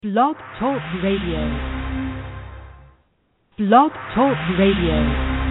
Blog Talk Radio. Blog Talk Radio.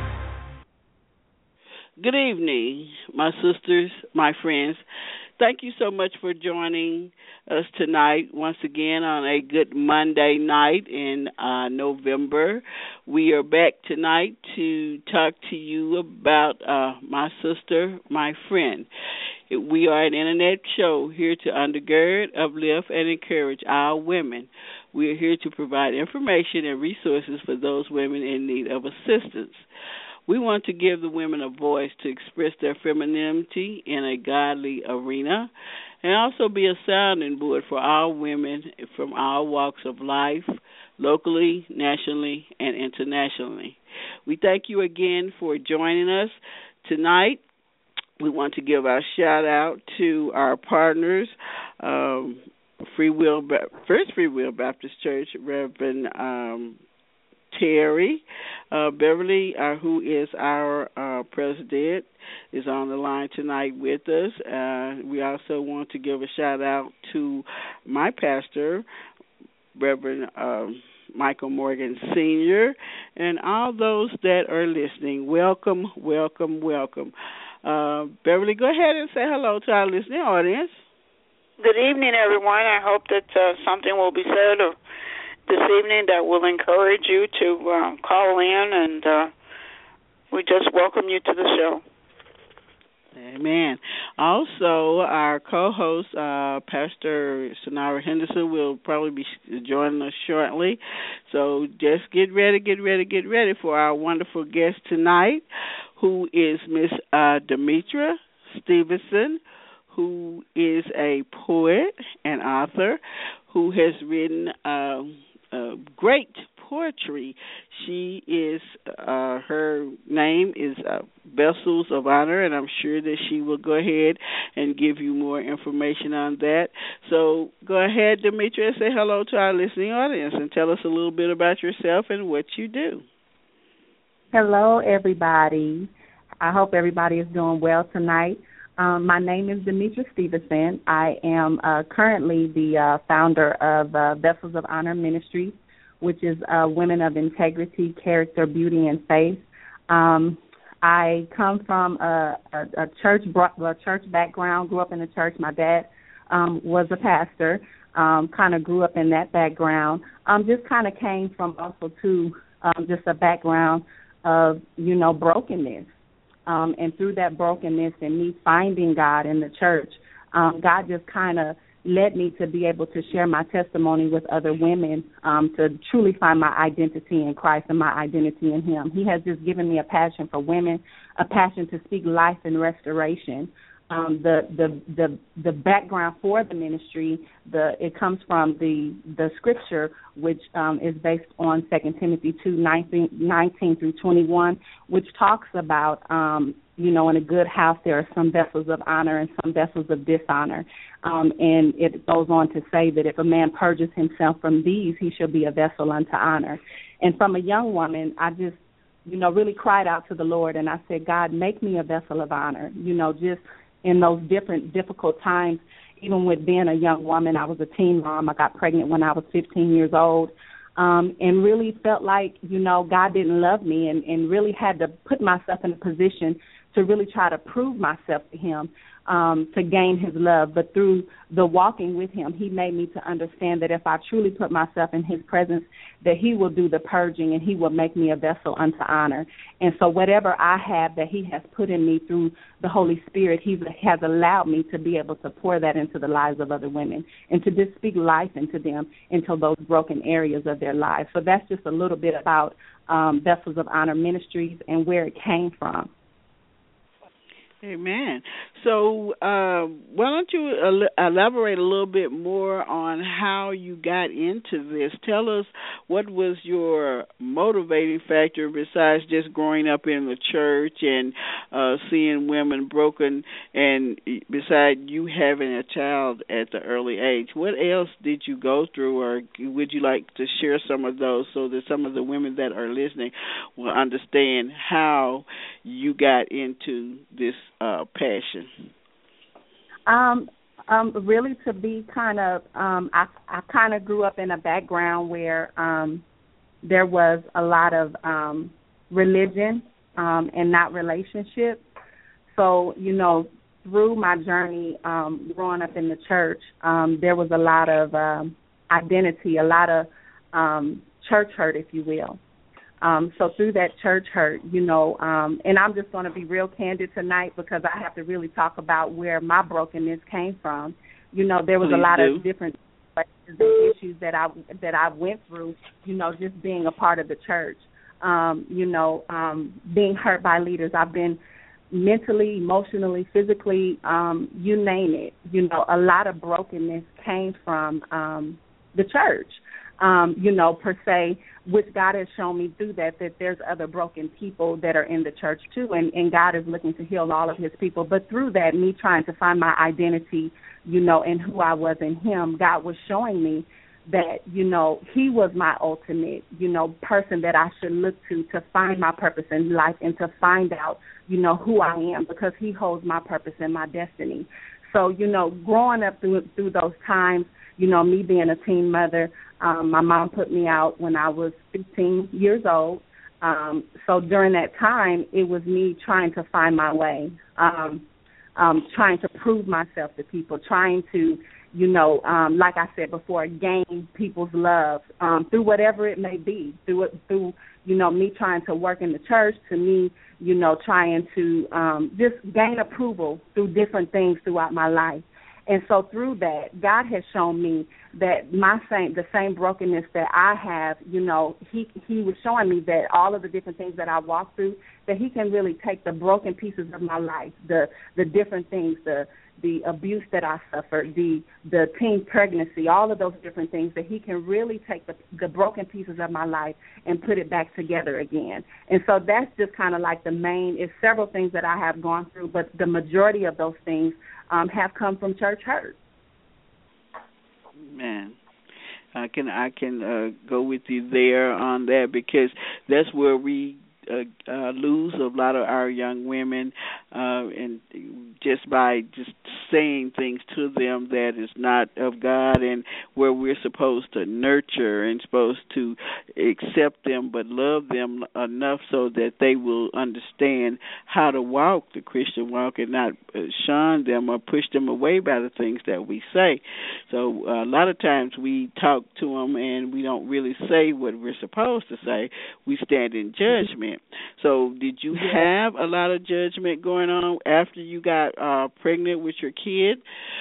Good evening, my sisters, my friends. Thank you so much for joining us tonight once again on a good Monday night in November. We are back tonight to talk to you about my sister, my friend. We are an internet show here to undergird, uplift, and encourage our women. We are here to provide information and resources for those women in need of assistance. We want to give the women a voice to express their femininity in a godly arena and also be a sounding board for our women from all walks of life, locally, nationally, and internationally. We thank you again for joining us tonight. We want to give our shout out to our partners, First Free Will Baptist Church, Reverend Terry Beverly, who is our president, is on the line tonight with us. We also want to give a shout out to my pastor, Reverend Michael Morgan Sr., and all those that are listening. Welcome, welcome, welcome. Beverly, go ahead and say hello to our listening audience. Good evening, everyone. I hope that something will be said this evening that will encourage you to call in, and we just welcome you to the show. Amen. Also, our co-host, Pastor Sonara Henderson, will probably be joining us shortly. So just get ready for our wonderful guest tonight, who is Miss Demetra Stevenson, who is a poet and author who has written great poetry. She is her name is Vessels of Honor, and I'm sure that she will go ahead and give you more information on that. So go ahead, Demetra, and say hello to our listening audience and tell us a little bit about yourself and what you do. Hello, everybody. I hope everybody is doing well tonight. My name is Demetra Stevenson. I am currently the founder of Vessels of Honor Ministries, which is Women of Integrity, Character, Beauty, and Faith. I come from a church background, grew up in the church. My dad was a pastor, kind of grew up in that background. Just kind of came from also, too, just a background of, brokenness. And through that brokenness and me finding God in the church, God just kind of led me to be able to share my testimony with other women, to truly find my identity in Christ and my identity in Him. He has just given me a passion for women, a passion to speak life and restoration. The background for the ministry, it comes from the scripture, which is based on 2 Timothy 2:19 through 21, which talks about, in a good house there are some vessels of honor and some vessels of dishonor. And it goes on to say that if a man purges himself from these, he shall be a vessel unto honor. And from a young woman, I just, really cried out to the Lord, and I said, God, make me a vessel of honor, just in those different difficult times. Even with being a young woman, I was a teen mom. I got pregnant when I was 15 years old, and really felt like, God didn't love me, and really had to put myself in a position to really try to prove myself to Him, to gain His love. But through the walking with Him, He made me to understand that if I truly put myself in His presence, that He will do the purging and He will make me a vessel unto honor. And so whatever I have that He has put in me through the Holy Spirit, He has allowed me to be able to pour that into the lives of other women and to just speak life into them, into those broken areas of their lives. So that's just a little bit about Vessels of Honor Ministries and where it came from. Amen. So why don't you elaborate a little bit more on how you got into this? Tell us what was your motivating factor besides just growing up in the church and seeing women broken, and besides you having a child at the early age. What else did you go through, or would you like to share some of those so that some of the women that are listening will understand how you got into this passion? Really to be kind of, I kind of grew up in a background where there was a lot of religion and not relationship. So, you know, through my journey growing up in the church, there was a lot of identity, a lot of church hurt, if you will. So through that church hurt, you know, and I'm just going to be real candid tonight because I have to really talk about where my brokenness came from. You know, there was a lot of different issues that I went through, you know, just being a part of the church. You know, being hurt by leaders. I've been mentally, emotionally, physically, you name it. You know, a lot of brokenness came from the church. You know, per se, which God has shown me through that there's other broken people that are in the church too, and God is looking to heal all of his people. But through that, me trying to find my identity, you know, and who I was in him, God was showing me that, you know, he was my ultimate, you know, person that I should look to find my purpose in life and to find out, you know, who I am, because he holds my purpose and my destiny. So, you know, growing up through those times, you know, me being a teen mother, my mom put me out when I was 15 years old. So during that time, it was me trying to find my way, trying to prove myself to people, trying to, you know, like I said before, gain people's love through whatever it may be, through you know, me trying to work in the church, to me, you know, trying to just gain approval through different things throughout my life. And so through that, God has shown me that the same brokenness that I have, you know, he was showing me that all of the different things that I walked through, that he can really take the broken pieces of my life, the different things, the abuse that I suffered, the teen pregnancy, all of those different things, that he can really take the broken pieces of my life and put it back together again. And so that's just kind of like the main, it's several things that I have gone through, but the majority of those things have come from church hurt. Man, I can go with you there on that, because that's where we lose a lot of our young women, and just by just saying things to them that is not of God, and where we're supposed to nurture and supposed to accept them but love them enough so that they will understand how to walk the Christian walk and not shun them or push them away by the things that we say. So a lot of times we talk to them and we don't really say what we're supposed to say. We stand in judgment. So did you have a lot of judgment going on after you got pregnant with your kid?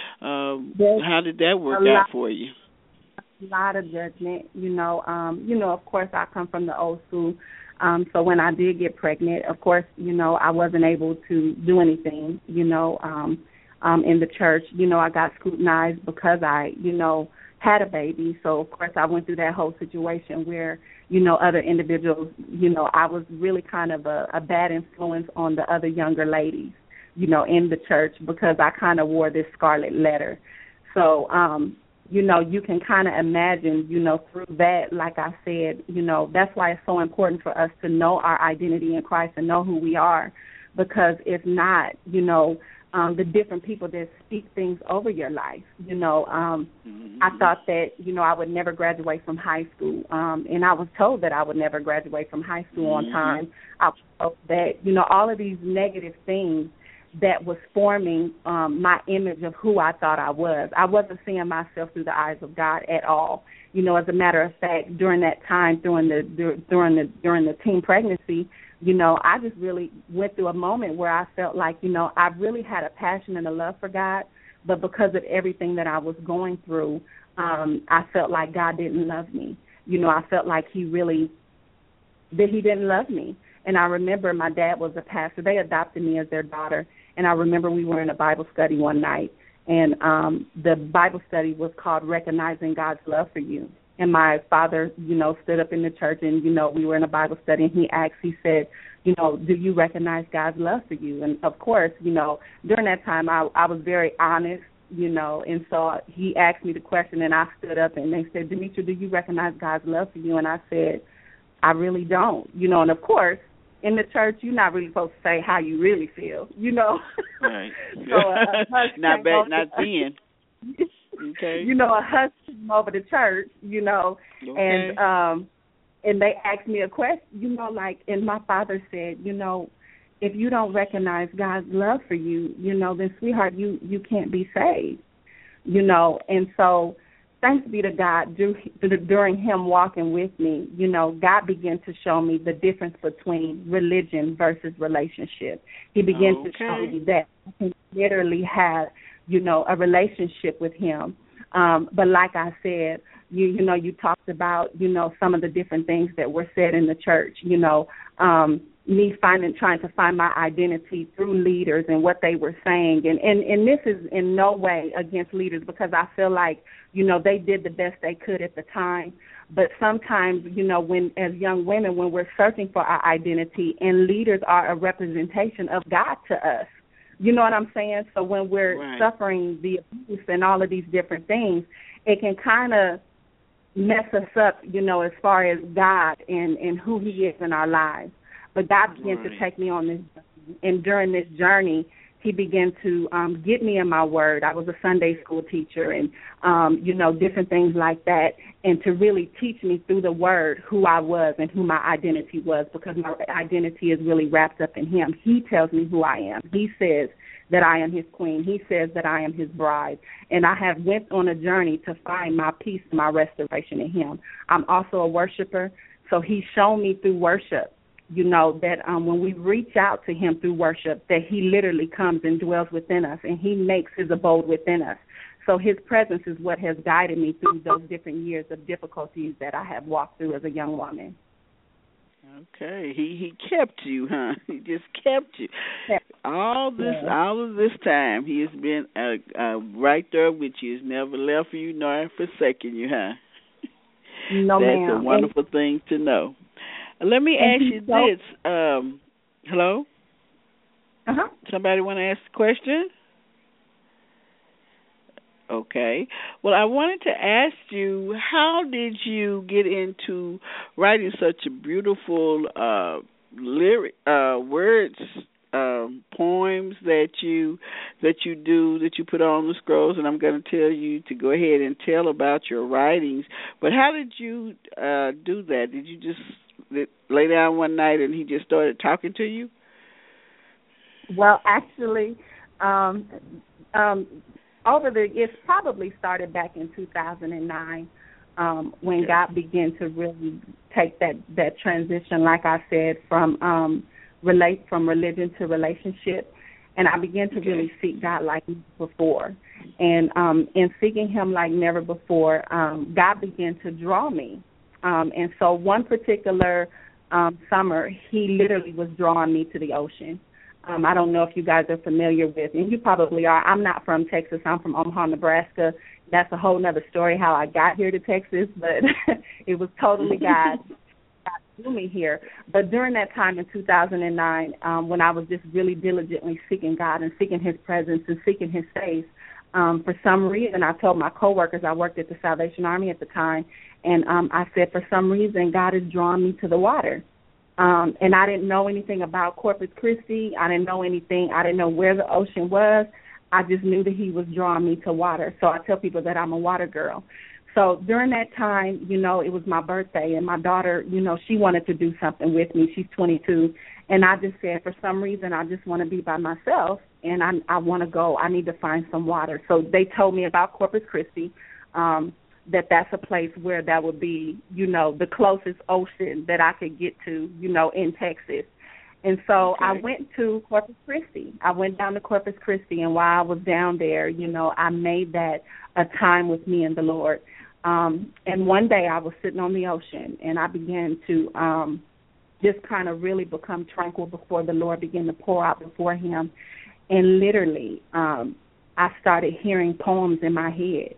How did that work out for you? A lot of judgment. You know, of course, I come from the old school. So when I did get pregnant, of course, you know, I wasn't able to do anything, you know, in the church. You know, I got scrutinized because I, you know, had a baby. So, of course, I went through that whole situation where, you know, other individuals, you know, I was really kind of a bad influence on the other younger ladies, you know, in the church, because I kind of wore this scarlet letter. So, you know, you can kind of imagine, you know, through that, like I said, you know, that's why it's so important for us to know our identity in Christ and know who we are, because if not, you know, the different people that speak things over your life. You know, I thought that, you know, I would never graduate from high school, and I was told that I would never graduate from high school on time. I was told that, you know, all of these negative things that was forming my image of who I thought I was. I wasn't seeing myself through the eyes of God at all. You know, as a matter of fact, during that time, during the teen pregnancy, you know, I just really went through a moment where I felt like, you know, I really had a passion and a love for God, but because of everything that I was going through, I felt like God didn't love me. You know, I felt like he didn't love me. And I remember my dad was a pastor. They adopted me as their daughter. And I remember we were in a Bible study one night, and the Bible study was called Recognizing God's Love for You. And my father, you know, stood up in the church, and, you know, we were in a Bible study, and he said, you know, do you recognize God's love for you? And, of course, you know, during that time I was very honest, you know, and so he asked me the question, and I stood up, and they said, Demetra, do you recognize God's love for you? And I said, I really don't, you know, and, of course, in the church, you're not really supposed to say how you really feel, you know. Right. So, not then. Okay. A hush came over the church, Okay. and they asked me a question, and my father said, if you don't recognize God's love for you, then sweetheart, you can't be saved, and so thanks be to God, during him walking with me, God began to show me the difference between religion versus relationship. He began to show me that I can literally have, a relationship with him. But like I said, you talked about, some of the different things that were said in the church, me trying to find my identity through leaders and what they were saying. And this is in no way against leaders, because I feel like, they did the best they could at the time. But sometimes, when as young women, when we're searching for our identity, and leaders are a representation of God to us, you know what I'm saying? So when we're suffering the abuse and all of these different things, it can kind of mess us up, as far as God and who he is in our lives. But God began to take me on this journey. And during this journey, he began to get me in my word. I was a Sunday school teacher and, different things like that, and to really teach me through the word who I was and who my identity was, because my identity is really wrapped up in him. He tells me who I am. He says that I am his queen. He says that I am his bride. And I have went on a journey to find my peace and my restoration in him. I'm also a worshiper, so he's shown me through worship, that when we reach out to him through worship, that he literally comes and dwells within us, and he makes his abode within us. So his presence is what has guided me through those different years of difficulties that I have walked through as a young woman. Okay, he kept you, huh? He just kept you. All of this time, he has been right there with you. He's never left you nor forsaken you, huh? No, That's ma'am. a wonderful thing to know. Let me ask you this. Hello? Uh-huh. Somebody want to ask a question? Okay. Well, I wanted to ask you, how did you get into writing such a beautiful lyric words, poems that you put on the scrolls? And I'm going to tell you to go ahead and tell about your writings. But how did you do that? Did you just lay down one night and he just started talking to you? Well, actually, it's probably started back in 2009 when God began to really take that transition, like I said, from religion to relationship, and I began to really seek God like never before. And in seeking him like never before, God began to draw me. And so one particular summer, he literally was drawing me to the ocean. I don't know if you guys are familiar with, and you probably are. I'm not from Texas. I'm from Omaha, Nebraska. That's a whole other story how I got here to Texas, but it was totally God drew me here. But during that time in 2009, when I was just really diligently seeking God and seeking his presence and seeking his face, for some reason, I told my coworkers, I worked at the Salvation Army at the time, and I said, for some reason, God has drawn me to the water. And I didn't know anything about Corpus Christi. I didn't know anything. I didn't know where the ocean was. I just knew that he was drawing me to water. So I tell people that I'm a water girl. So during that time, it was my birthday, and my daughter, she wanted to do something with me. She's 22. And I just said, for some reason, I just want to be by myself, and I want to go. I need to find some water. So they told me about Corpus Christi, that's a place where that would be, the closest ocean that I could get to, in Texas. And so I went to Corpus Christi. I went down to Corpus Christi, and while I was down there, I made that a time with me and the Lord. And one day I was sitting on the ocean, and I began to just kind of really become tranquil before the Lord, began to pour out before him. And literally, I started hearing poems in my head.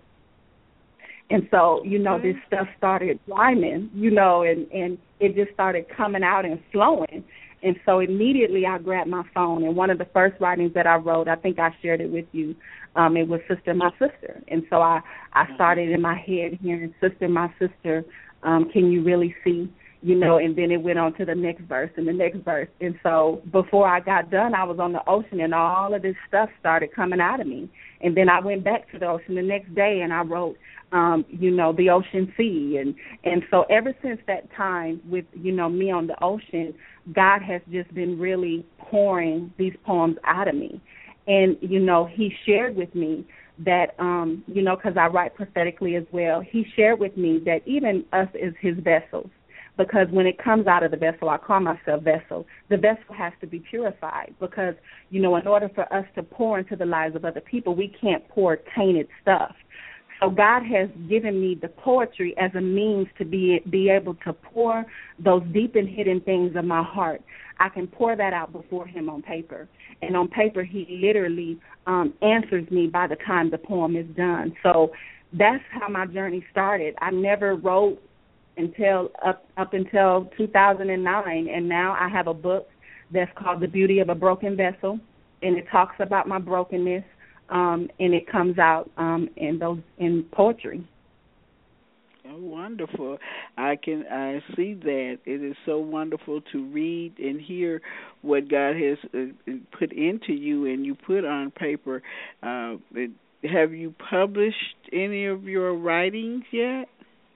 And so, this stuff started rhyming, and it just started coming out and flowing. And so immediately I grabbed my phone, and one of the first writings that I wrote, I think I shared it with you, it was Sister, My Sister. And so I started in my head hearing, Sister, My Sister, can you really see? and then it went on to the next verse and the next verse. And so before I got done, I was on the ocean, and all of this stuff started coming out of me. And then I went back to the ocean the next day, and I wrote, the ocean sea. And so ever since that time with, me on the ocean, God has just been really pouring these poems out of me. And, he shared with me that, because I write prophetically as well, he shared with me that even us as his vessels, because when it comes out of the vessel, I call myself vessel, the vessel has to be purified because, in order for us to pour into the lives of other people, we can't pour tainted stuff. So God has given me the poetry as a means to be able to pour those deep and hidden things of my heart. I can pour that out before him on paper. And on paper, he literally answers me by the time the poem is done. So that's how my journey started. I never wrote until up until 2009, and now I have a book that's called The Beauty of a Broken Vessel, and it talks about my brokenness, and it comes out in poetry. Oh, wonderful. I see that. It is so wonderful to read and hear what God has put into you and you put on paper. Have you published any of your writings yet?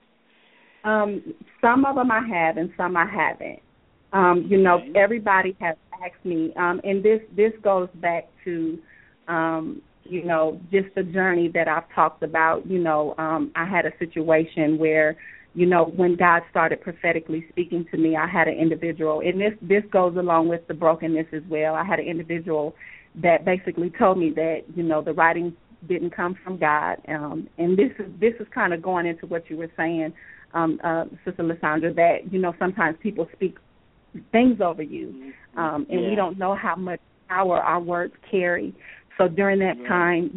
Some of them I have and some I haven't. Okay. Everybody has asked me, and this goes back to, just the journey that I've talked about. I had a situation where, when God started prophetically speaking to me, I had an individual, and this goes along with the brokenness as well. I had an individual that basically told me that, the writing didn't come from God, and this is kind of going into what you were saying, Sister Lysandra, that, sometimes people speak things over you, and we don't know how much power our words carry. So during that time,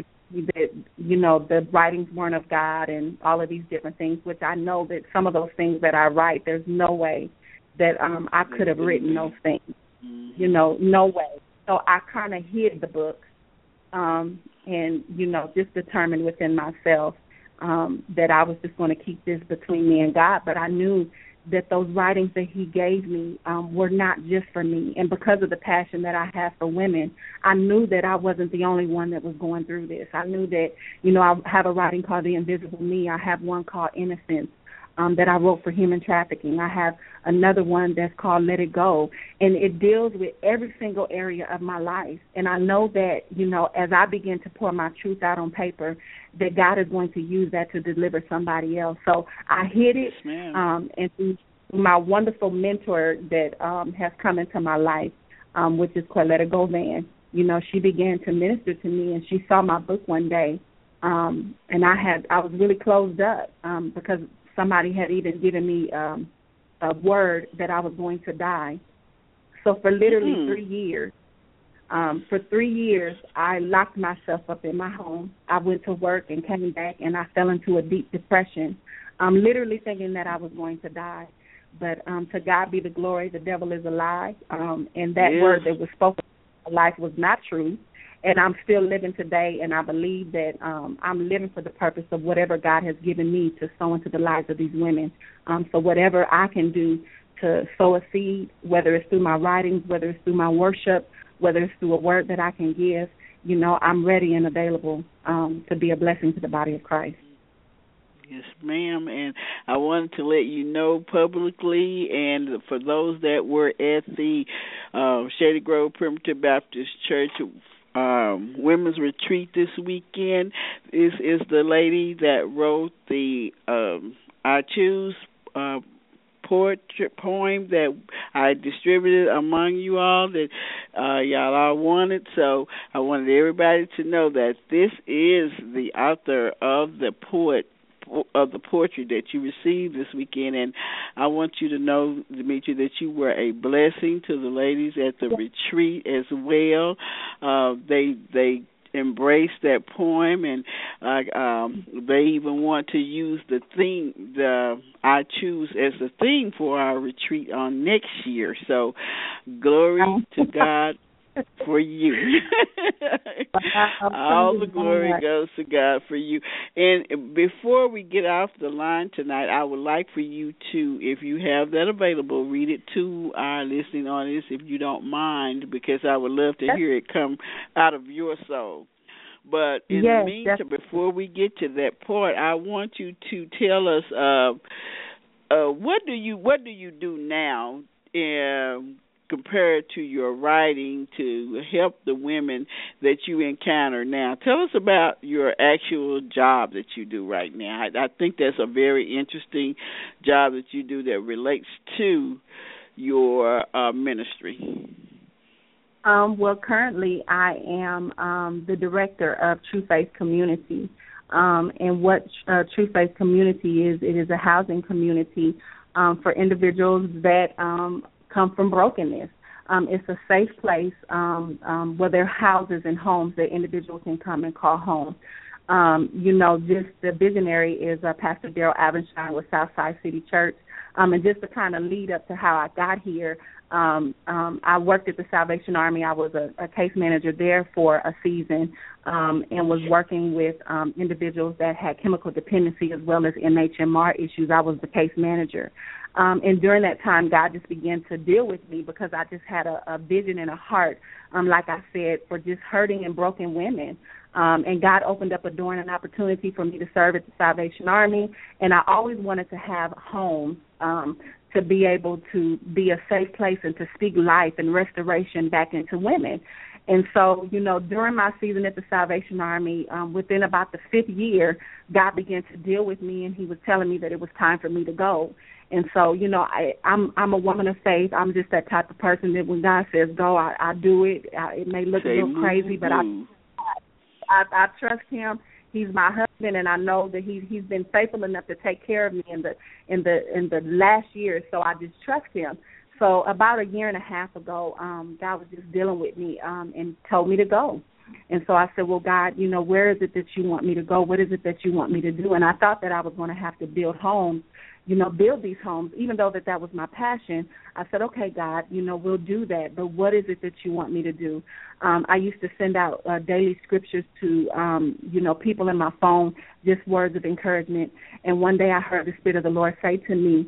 the writings weren't of God and all of these different things, which I know that some of those things that I write, there's no way that I could have written those things, no way. So I kind of hid the book and, just determined within myself that I was just going to keep this between me and God. But I knew that those writings that he gave me were not just for me. And because of the passion that I have for women, I knew that I wasn't the only one that was going through this. I knew that, I have a writing called The Invisible Me. I have one called Innocence that I wrote for human trafficking. I have another one that's called Let It Go. And it deals with every single area of my life. And I know that, as I begin to pour my truth out on paper, that God is going to use that to deliver somebody else. So I hid it, and through my wonderful mentor that has come into my life, which is Corletta Govan, she began to minister to me, and she saw my book one day, and I was really closed up because somebody had even given me a word that I was going to die. So for literally 3 years, for 3 years, I locked myself up in my home. I went to work and came back, and I fell into a deep depression, literally thinking that I was going to die. But to God be the glory, the devil is a lie, and that word that was spoken in my life was not true. And I'm still living today, and I believe that I'm living for the purpose of whatever God has given me to sow into the lives of these women. So whatever I can do to sow a seed, whether it's through my writings, whether it's through my worship, whether it's through a word that I can give, I'm ready and available to be a blessing to the body of Christ. Yes, ma'am, and I wanted to let you know publicly, and for those that were at the Shady Grove Primitive Baptist Church Women's Retreat this weekend, is the lady that wrote the I Choose poem that I distributed among you all that y'all all wanted. So I wanted everybody to know that this is the author of the poetry that you received this weekend, and I want you to know, Demetria, that you were a blessing to the ladies at the retreat as well. They embraced that poem, and they even want to use the theme, the I Choose, as the theme for our retreat on next year. So glory to God. for you. All the glory goes to God for you. And before we get off the line tonight, I would like for you to, if you have that available, read it to our listening audience, if you don't mind, because I would love to hear it come out of your soul. But in the meantime, before we get to that part, I want you to tell us what do you do now compared to your writing to help the women that you encounter now. Tell us about your actual job that you do right now. I think that's a very interesting job that you do that relates to your ministry. Well, currently I am the director of True Faith Community. And what True Faith Community is, it is a housing community for individuals that come from brokenness. It's a safe place where there are houses and homes that individuals can come and call home. Just the visionary is Pastor Daryl Abenshine with Southside City Church. And just to kind of lead up to how I got here, I worked at the Salvation Army. I was a case manager there for a season and was working with individuals that had chemical dependency as well as NHMR issues. I was the case manager. And during that time, God just began to deal with me because I just had a vision and a heart, like I said, for just hurting and broken women. And God opened up a door and an opportunity for me to serve at the Salvation Army. And I always wanted to have homes to be able to be a safe place and to speak life and restoration back into women. And so, during my season at the Salvation Army, within about the 5th year, God began to deal with me, and he was telling me that it was time for me to go. And so, I'm a woman of faith. I'm just that type of person that when God says go, I do it. It may look a little crazy, but I trust him. He's my husband, and I know that he's been faithful enough to take care of me in the last year. So I just trust him. So about a year and a half ago, God was just dealing with me and told me to go. And so I said, well, God, where is it that you want me to go? What is it that you want me to do? And I thought that I was going to have to build homes, build these homes, even though that was my passion. I said, okay, God, we'll do that. But what is it that you want me to do? I used to send out daily scriptures to, people in my phone, just words of encouragement. And one day I heard the Spirit of the Lord say to me,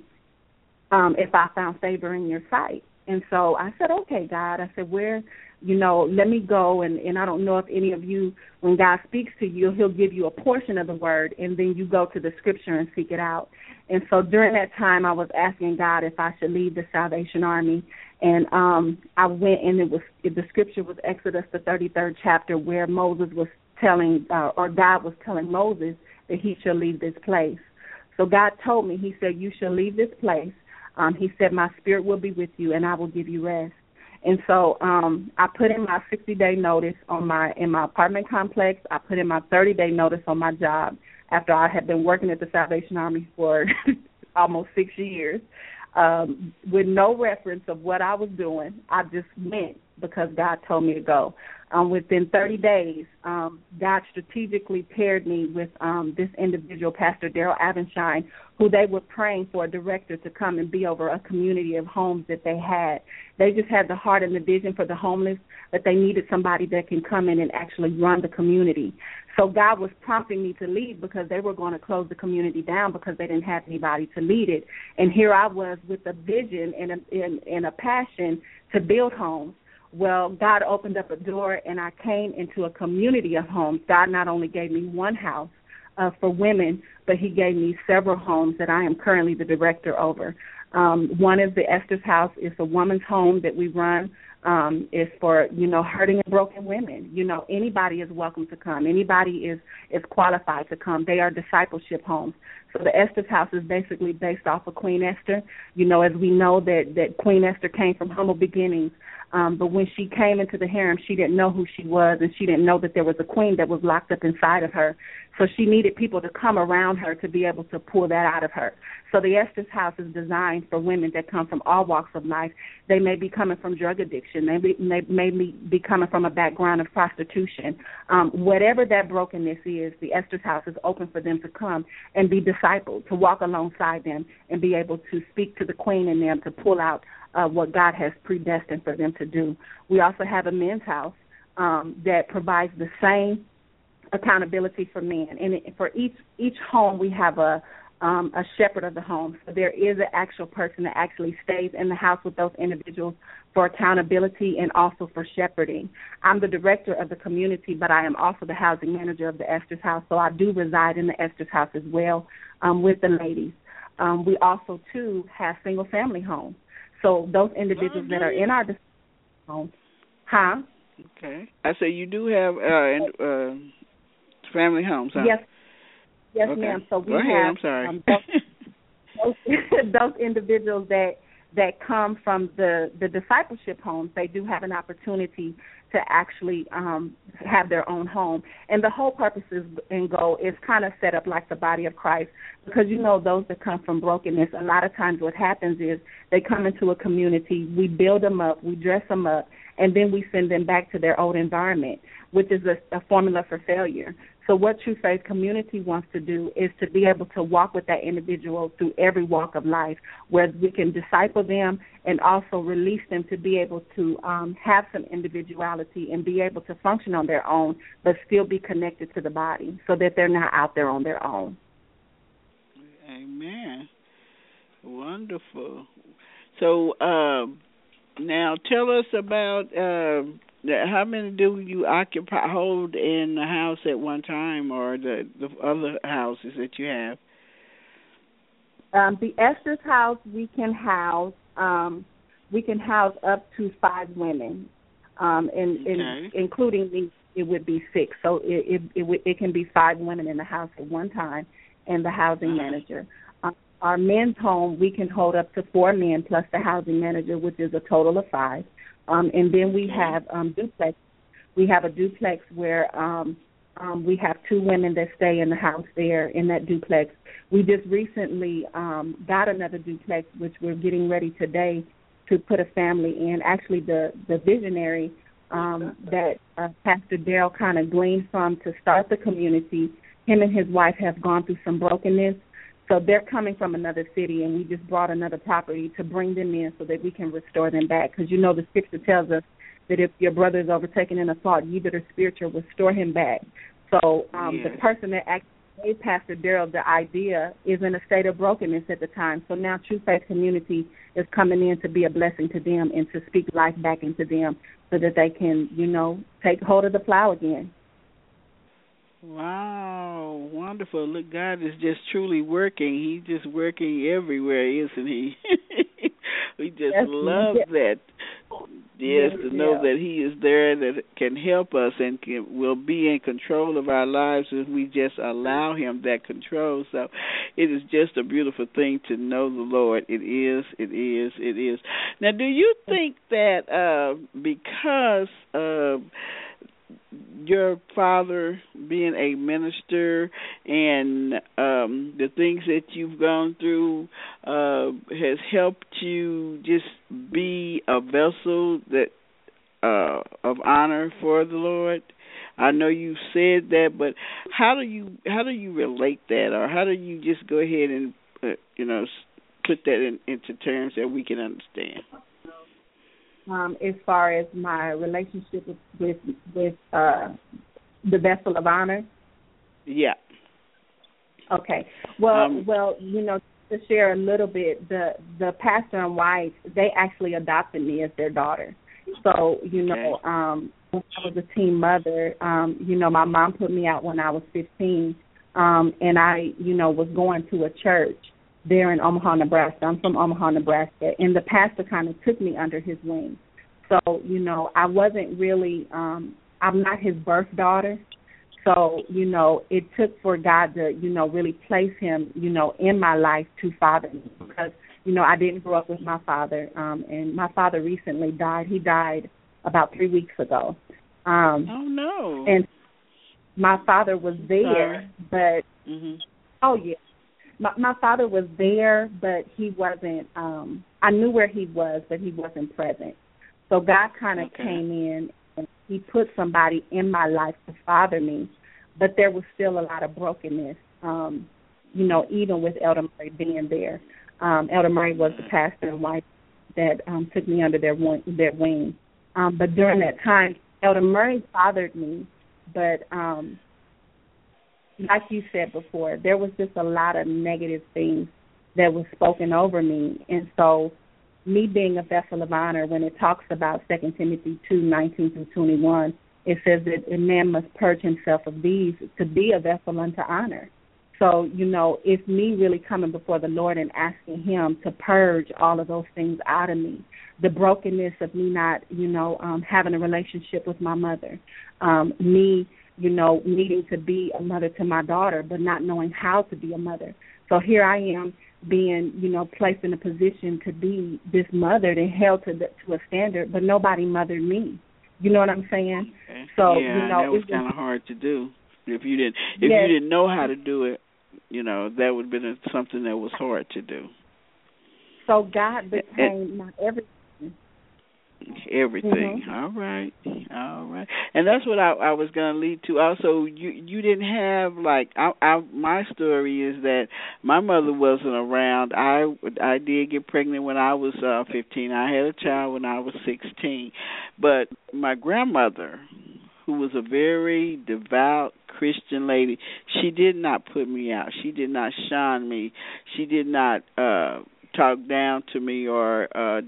if I found favor in your sight. And so I said, okay, God. I said, where, let me go. And I don't know if any of you, when God speaks to you, he'll give you a portion of the word, and then you go to the scripture and seek it out. And so during that time, I was asking God if I should leave the Salvation Army. And I went, and the scripture was Exodus, the 33rd chapter, where Moses was telling, or God was telling Moses that he shall leave this place. So God told me, he said, you shall leave this place. He said, my spirit will be with you, and I will give you rest. And so I put in my 60-day notice in my apartment complex. I put in my 30-day notice on my job after I had been working at the Salvation Army for almost 6 years. With no reference of what I was doing, I just went because God told me to go. Within 30 days, God strategically paired me with this individual, Pastor Daryl Abenshine, who they were praying for a director to come and be over a community of homes that they had. They just had the heart and the vision for the homeless, but they needed somebody that can come in and actually run the community. So God was prompting me to leave because they were going to close the community down because they didn't have anybody to lead it. And here I was with a vision and a passion to build homes. Well, God opened up a door, and I came into a community of homes. God not only gave me one house for women, but he gave me several homes that I am currently the director over. One is the Esther's House. It's a woman's home that we run. It's for, hurting and broken women. Anybody is welcome to come. Anybody is qualified to come. They are discipleship homes. So the Esther's House is basically based off of Queen Esther. As we know that Queen Esther came from humble beginnings. But when she came into the harem, she didn't know who she was, and she didn't know that there was a queen that was locked up inside of her. So she needed people to come around her to be able to pull that out of her. So the Esther's House is designed for women that come from all walks of life. They may be coming from drug addiction. They may be coming from a background of prostitution. Whatever that brokenness is, the Esther's House is open for them to come and be discipled, to walk alongside them and be able to speak to the queen in them to pull out what God has predestined for them to do. We also have a men's house that provides the same accountability for men. And for each home, we have a shepherd of the home. So there is an actual person that actually stays in the house with those individuals for accountability and also for shepherding. I'm the director of the community, but I am also the housing manager of the Esther's House, so I do reside in the Esther's House as well with the ladies. We also, too, have single-family homes. So those individuals that are in our homes. Huh? Okay. I say you do have family homes, huh? Yes, okay. ma'am. So we Go ahead. have I'm sorry. those individuals that come from the discipleship homes. They do have an opportunity to actually have their own home. And the whole purpose and goal is kind of set up like the body of Christ, because, those that come from brokenness, a lot of times what happens is they come into a community, we build them up, we dress them up, and then we send them back to their old environment, which is a formula for failure. So what True Faith Community wants to do is to be able to walk with that individual through every walk of life, where we can disciple them and also release them to be able to have some individuality and be able to function on their own, but still be connected to the body so that they're not out there on their own. Amen. Wonderful. So now tell us about how many do you hold in the house at one time, or the other houses that you have? The Esther's House, we can house up to 5 women, including me. It would be 6. So it can be 5 women in the house at one time, and the housing manager. Our men's home, we can hold up to 4 men plus the housing manager, which is a total of 5. And then we have duplex. We have a duplex where we have 2 women that stay in the house there in that duplex. We just recently got another duplex, which we're getting ready today to put a family in. Actually, the visionary that Pastor Darrell kind of gleaned from to start the community, him and his wife have gone through some brokenness. So they're coming from another city, and we just brought another property to bring them in so that we can restore them back. Because, the scripture tells us that if your brother is overtaken in a fault, you that are spiritual, restore him back. So the person that actually gave Pastor Darrell the idea is in a state of brokenness at the time. So now True Faith Community is coming in to be a blessing to them and to speak life back into them so that they can, take hold of the plow again. Wow, wonderful. Look, God is just truly working. He's just working everywhere, isn't he? We just love that. Yes, to know that he is there, that can help us and will be in control of our lives if we just allow him that control. So it is just a beautiful thing to know the Lord. It is. Now, do you think that because your father being a minister and the things that you've gone through has helped you just be a vessel that of honor for the Lord? I know you said that, but how do you relate that, or how do you just go ahead and put that into terms that we can understand? As far as my relationship with the vessel of honor? Yeah. Okay. Well, to share a little bit, the pastor and wife, they actually adopted me as their daughter. So, when I was a teen mother, my mom put me out when I was 15, and I, was going to a church there in Omaha, Nebraska. I'm from Omaha, Nebraska, and the pastor kind of took me under his wing. So, I wasn't really, I'm not his birth daughter. So, it took for God to, really place him, in my life to father me because, I didn't grow up with my father, and my father recently died. He died about 3 weeks ago. Oh, no. And My father was there, but oh yeah, my father was there, but he wasn't. I knew where he was, but he wasn't present. So God kind of came in and He put somebody in my life to father me, but there was still a lot of brokenness. Even with Elder Murray being there. Elder Murray was the pastor and wife that took me under their wing. But during that time, Elder Murray fathered me, but like you said before, there was just a lot of negative things that was spoken over me. And so me being a vessel of honor, when it talks about 2 Timothy 2:19-21, it says that a man must purge himself of these to be a vessel unto honor. So, it's me really coming before the Lord and asking Him to purge all of those things out of me. The brokenness of me not, having a relationship with my mother. Me, needing to be a mother to my daughter, but not knowing how to be a mother. So here I am being, placed in a position to be this mother and held to a standard, but nobody mothered me. You know what I'm saying? Okay. So, that was kind of hard to do. If you didn't know how to do it, that would have been something that was hard to do. So God became my everything. Everything. All right. And that's what I was going to lead to. Also, you didn't have my story is that my mother wasn't around. I did get pregnant when I was 15. I had a child when I was 16. But my grandmother, who was a very devout Christian lady, she did not put me out. She did not shun me. She did not talk down to me or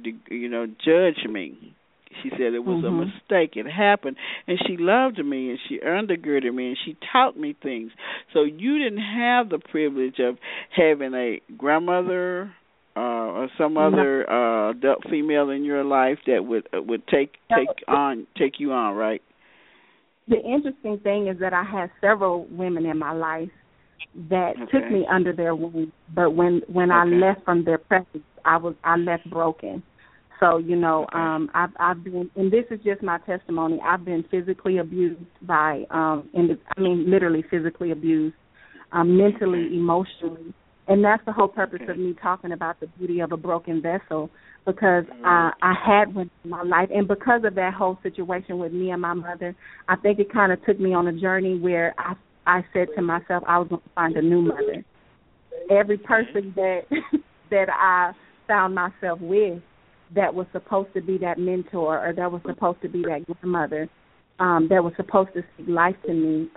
judge me. She said it was a mistake. It happened, and she loved me, and she undergirded me, and she taught me things. So you didn't have the privilege of having a grandmother or some other adult female in your life that would take you on, right? The interesting thing is that I had several women in my life that took me under their wing, but when I left from their presence, I left broken. So I've been, and this is just my testimony. I've been physically abused by, literally physically abused, mentally, emotionally, and that's the whole purpose of me talking about the beauty of a broken vessel. Because I had women in my life, and because of that whole situation with me and my mother, I think it kind of took me on a journey where I said to myself I was going to find a new mother. Every person that I found myself with that was supposed to be that mentor or that was supposed to be that grandmother, that was supposed to speak life to me,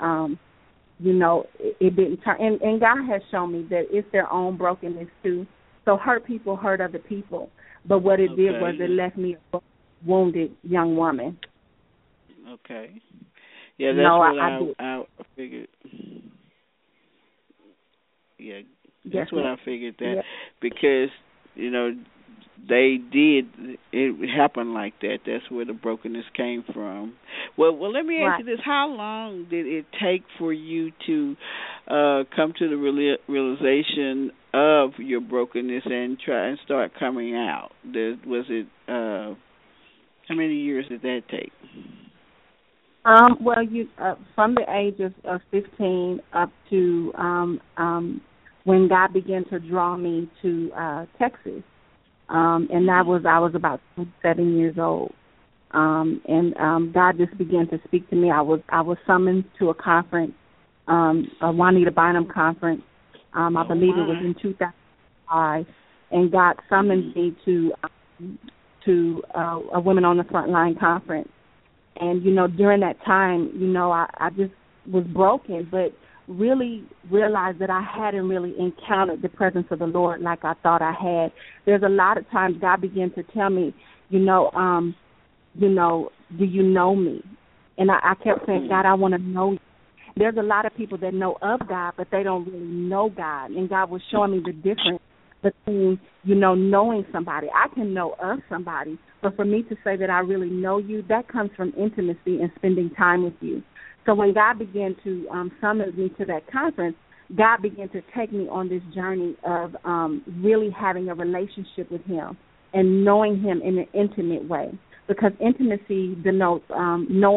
it didn't turn. And God has shown me that it's their own brokenness too. So hurt people hurt other people. But what it did was it left me a wounded young woman. Okay. Yeah, that's I figured. Yeah, that's what I figured that because, it happened like that. That's where the brokenness came from. Well, let me ask you this. How long did it take for you to come to the realization of your brokenness and try and start coming out? How many years did that take? From the age of 15 up to when God began to draw me to Texas. And I was about 7 years old. And God just began to speak to me. I was summoned to a conference, a Juanita Bynum conference. I believe it was in 2005. And God summoned me to a Women on the Front Line conference. And, during that time, I just was broken, but really realized that I hadn't really encountered the presence of the Lord like I thought I had. There's a lot of times God began to tell me, do you know me? And I kept saying, God, I want to know you. There's a lot of people that know of God, but they don't really know God. And God was showing me the difference between, knowing somebody. I can know of somebody, but for me to say that I really know you, that comes from intimacy and spending time with you. So when God began to summon me to that conference, God began to take me on this journey of really having a relationship with Him and knowing Him in an intimate way. Because intimacy denotes knowing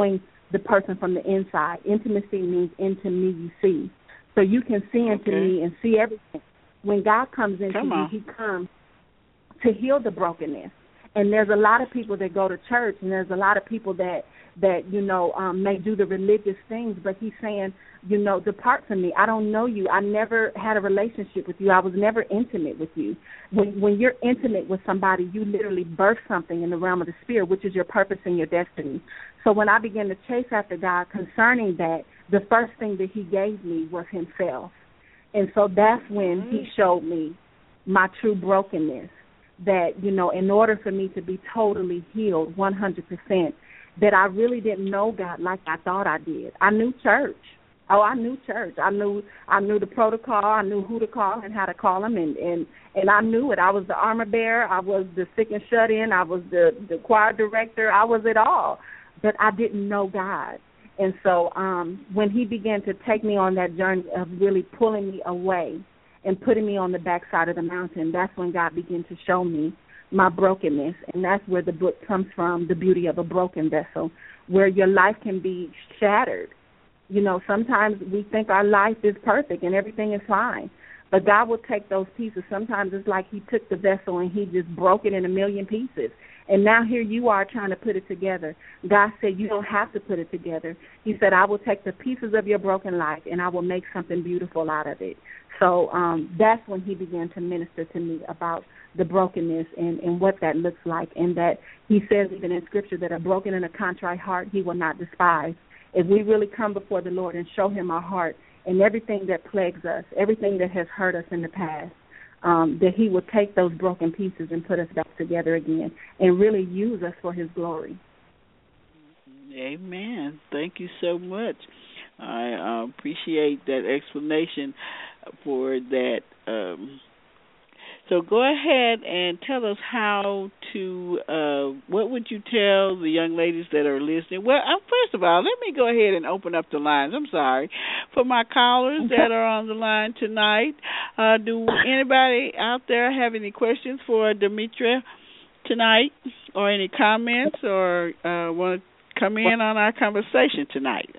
the person from the inside. Intimacy means into me you see. So you can see into me and see everything. When God comes into you, he comes to heal the brokenness. And there's a lot of people that go to church, and there's a lot of people that may do the religious things, but he's saying, depart from me. I don't know you. I never had a relationship with you. I was never intimate with you. When you're intimate with somebody, you literally birth something in the realm of the spirit, which is your purpose and your destiny. So when I began to chase after God concerning that, the first thing that he gave me was himself. And so that's when he showed me my true brokenness, that, in order for me to be totally healed 100%, that I really didn't know God like I thought I did. I knew church. I knew church. I knew the protocol. I knew who to call and how to call them, and I knew it. I was the armor bearer. I was the sick and shut in. I was the choir director. I was it all, but I didn't know God. And so when he began to take me on that journey of really pulling me away and putting me on the backside of the mountain, that's when God began to show me my brokenness. And that's where the book comes from, The Beauty of a Broken Vessel, where your life can be shattered. Sometimes we think our life is perfect and everything is fine, but God will take those pieces. Sometimes it's like he took the vessel and he just broke it in a million pieces. And now here you are trying to put it together. God said you don't have to put it together. He said, I will take the pieces of your broken life and I will make something beautiful out of it. So that's when he began to minister to me about the brokenness and what that looks like, and that he says even in Scripture that a broken and a contrite heart he will not despise. If we really come before the Lord and show him our heart and everything that plagues us, everything that has hurt us in the past, that he will take those broken pieces and put us back together again and really use us for his glory. Amen. Thank you so much. I appreciate that explanation for that. So go ahead and tell us how to, what would you tell the young ladies that are listening? Well, first of all, let me go ahead and open up the lines. I'm sorry. For my callers that are on the line tonight, do anybody out there have any questions for Demetria tonight, or any comments, or want to come in on our conversation tonight?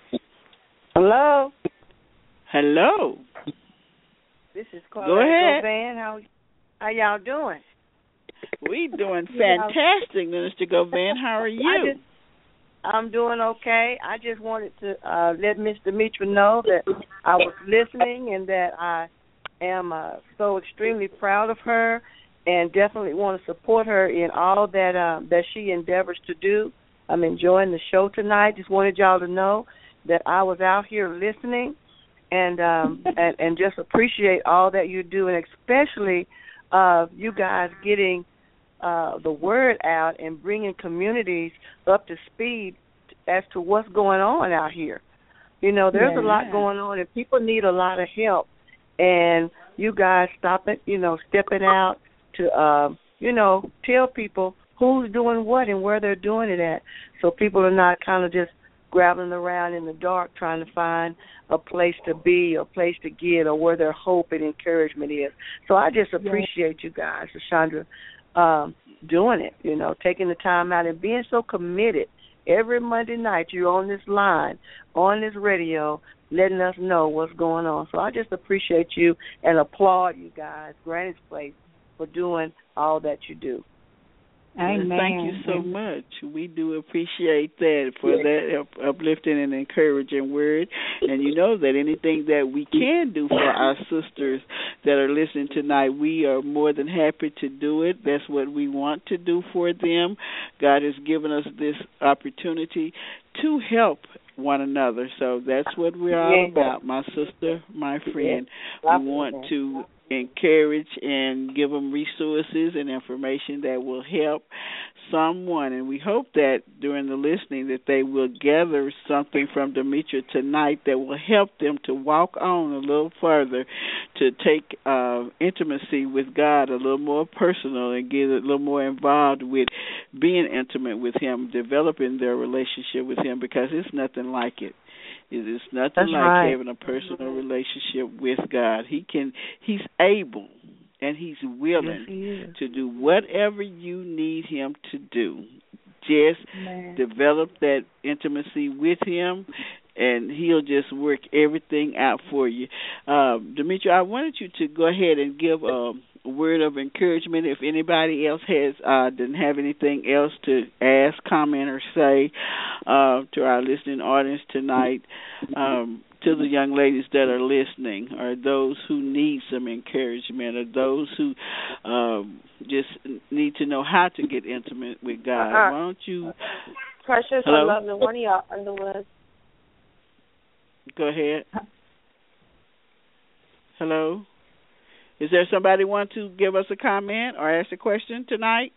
Hello. Hello. This is Carla. Go ahead. Govan. How y'all doing? We doing fantastic, Minister Govan. How are you? I'm doing okay. I just wanted to let Miss Demetria know that I was listening and that I am so extremely proud of her, and definitely want to support her in all that she endeavors to do. I'm enjoying the show tonight. Just wanted y'all to know that I was out here listening and just appreciate all that you do, and especially you guys getting the word out and bringing communities up to speed as to what's going on out here. There's a lot going on, and people need a lot of help. And you guys stepping out to, tell people who's doing what and where they're doing it at, so people are not kind of just grabbing around in the dark trying to find a place to be, a place to get, or where their hope and encouragement is. So I just appreciate you guys, Chandra, doing it, taking the time out and being so committed. Every Monday night you're on this line, on this radio, letting us know what's going on. So I just appreciate you and applaud you guys, Granny's Place, for doing all that you do. Amen. Thank you so much. We do appreciate that, for that uplifting and encouraging word. And you know that anything that we can do for our sisters that are listening tonight, we are more than happy to do it. That's what we want to do for them. God has given us this opportunity to help one another. So that's what we're all about, my sister, my friend. We want to encourage and give them resources and information that will help someone. And we hope that during the listening that they will gather something from Demetria tonight that will help them to walk on a little further, to take intimacy with God a little more personal and get a little more involved with being intimate with him, developing their relationship with him, because it's nothing like it. It is nothing having a personal relationship with God. He's able and he's willing to do whatever you need him to do. just Man. develop that intimacy with him, and he'll just work everything out for you. Demetria, I wanted you to go ahead and give a word of encouragement if anybody else didn't have anything else to ask, comment, or say to our listening audience tonight. To the young ladies that are listening, or those who need some encouragement, or those who just need to know how to get intimate with God. Why don't you... Precious, Hello? I love the one of y'all on the list. Go ahead. Hello? Is there somebody want to give us a comment or ask a question tonight?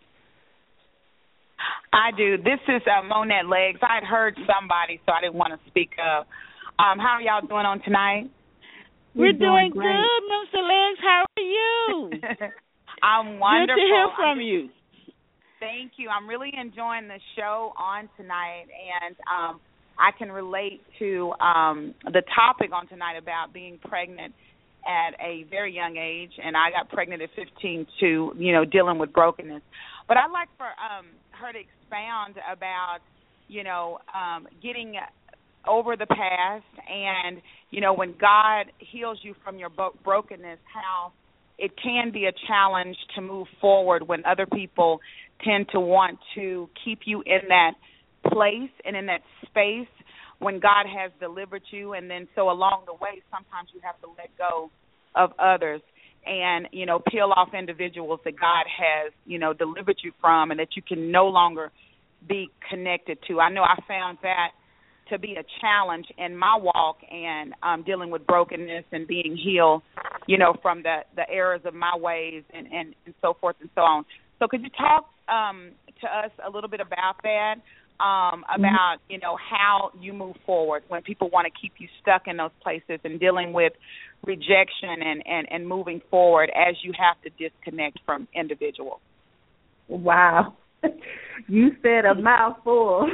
I do. This is Monette Legs. I had heard somebody, so I didn't want to speak up. How are y'all doing on tonight? We're doing good, Mr. Legs. How are you? I'm wonderful. Good to hear from you. Thank you. I'm really enjoying the show on tonight, and I can relate to the topic on tonight about being pregnant at a very young age, and I got pregnant at 15 too, dealing with brokenness. But I'd like for her to expound about, getting over the past and, when God heals you from your brokenness, how it can be a challenge to move forward when other people tend to want to keep you in that place and in that space when God has delivered you. And then so along the way, sometimes you have to let go of others and, peel off individuals that God has, delivered you from and that you can no longer be connected to. I know I found that to be a challenge in my walk and dealing with brokenness and being healed, from the errors of my ways and so forth and so on. So could you talk to us a little bit about that, about, how you move forward when people want to keep you stuck in those places and dealing with rejection and moving forward as you have to disconnect from individuals? Wow. You said a mouthful.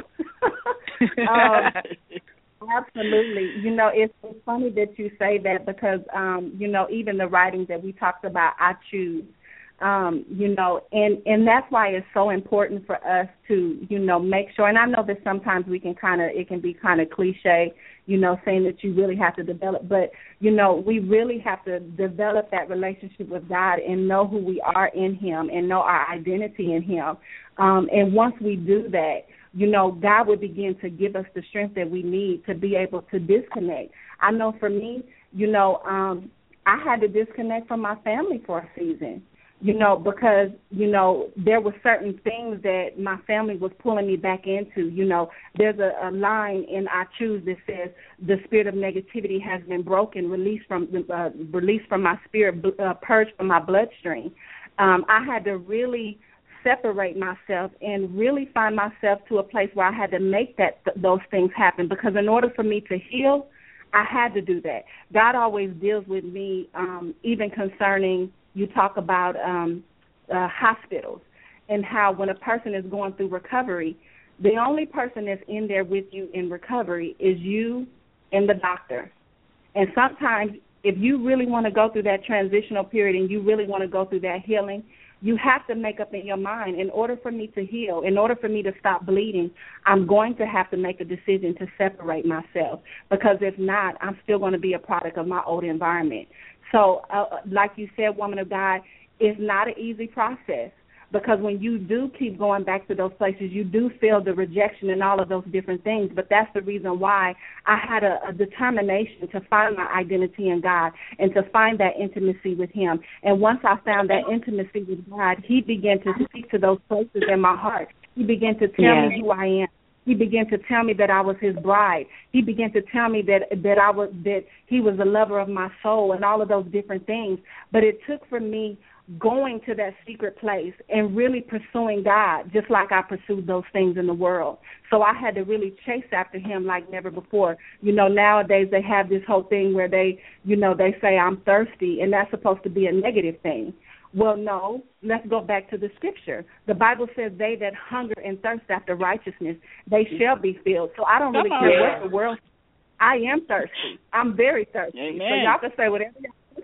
Absolutely. It's funny that you say that because, even the writings that we talked about, I choose, and that's why it's so important for us to, make sure, and I know that sometimes it can be kind of cliche, saying that you really have to develop, but, we really have to develop that relationship with God and know who we are in him and know our identity in him. And once we do that, God will begin to give us the strength that we need to be able to disconnect. I know for me, I had to disconnect from my family for a season, because, there were certain things that my family was pulling me back into. There's a line in I Choose that says, the spirit of negativity has been broken, released from my spirit, purged from my bloodstream. I had to really separate myself and really find myself to a place where I had to make those things happen, because in order for me to heal, I had to do that. God always deals with me, even concerning, you talk about hospitals and how when a person is going through recovery, the only person that's in there with you in recovery is you and the doctor. And sometimes if you really want to go through that transitional period and you really want to go through that healing, you have to make up in your mind, in order for me to heal, in order for me to stop bleeding, I'm going to have to make a decision to separate myself, because if not, I'm still going to be a product of my old environment. So like you said, woman of God, it's not an easy process, because when you do keep going back to those places, you do feel the rejection and all of those different things. But that's the reason why I had a determination to find my identity in God and to find that intimacy with him. And once I found that intimacy with God, he began to speak to those places in my heart. He began to tell me who I am. He began to tell me that I was his bride. He began to tell me that he was the lover of my soul and all of those different things. But it took for me going to that secret place and really pursuing God, just like I pursued those things in the world. So I had to really chase after him like never before. Nowadays they have this whole thing where they say I'm thirsty, and that's supposed to be a negative thing. Well, no, let's go back to the scripture. The Bible says they that hunger and thirst after righteousness, they shall be filled. So I don't really care what the world. I am thirsty. I'm very thirsty. Amen. So y'all can say whatever y'all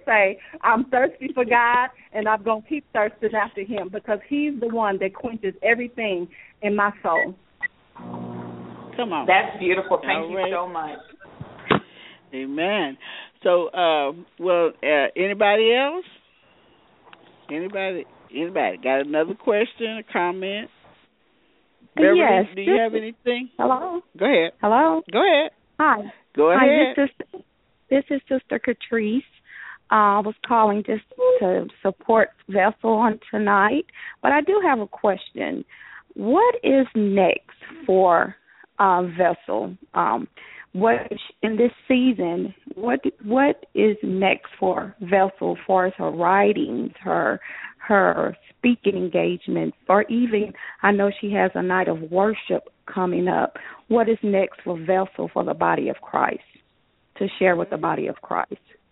say, I'm thirsty for God, and I'm going to keep thirsting after him because he's the one that quenches everything in my soul. Come on. That's beautiful. Thank you so much. Amen. So, anybody else? Anybody got another question or comment? Beverly, yes. Do you have anything? Hello? Go ahead. Hello? Go ahead. Hi. Go ahead. Hi, this is Sister Catrice. I was calling just to support Vessel on tonight, but I do have a question. What is next for Vessel? What in this season? What is next for Vessel as far as her writings, her speaking engagements, or even I know she has a night of worship coming up. What is next for Vessel for the body of Christ to share with the body of Christ?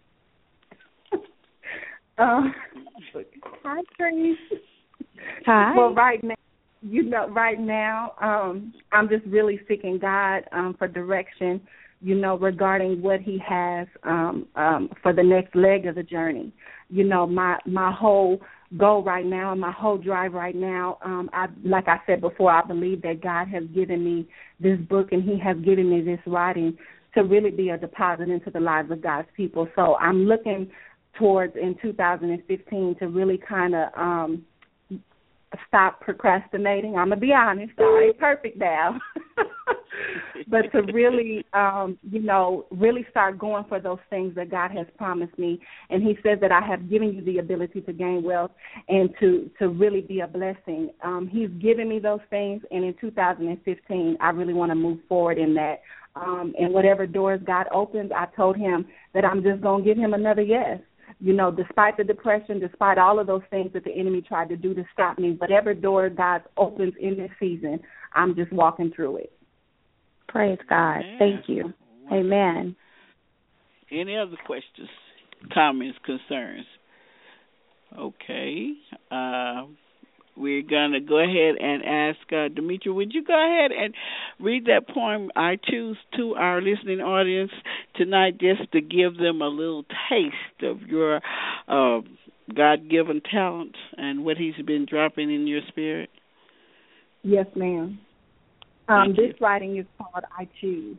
Hi, Trace. Hi. Well, right now, I'm just really seeking God for direction, regarding what he has for the next leg of the journey. My whole goal right now and my whole drive right now, like I said before, I believe that God has given me this book and he has given me this writing to really be a deposit into the lives of God's people. So I'm looking towards in 2015 to really kind of stop procrastinating. I'm going to be honest, I ain't perfect now. But to really, really start going for those things that God has promised me. And he says that I have given you the ability to gain wealth and to really be a blessing. He's given me those things, and in 2015, I really want to move forward in that. And whatever doors God opens, I told him that I'm just going to give him another yes. Despite the depression, despite all of those things that the enemy tried to do to stop me, whatever door God opens in this season, I'm just walking through it. Praise God. Yeah. Thank you. Amen. Any other questions, comments, concerns? Okay. We're going to go ahead and ask Demetria, would you go ahead and read that poem I choose to our listening audience tonight, just to give them a little taste of your God-given talent and what he's been dropping in your spirit? Yes, ma'am. This writing is called I Choose.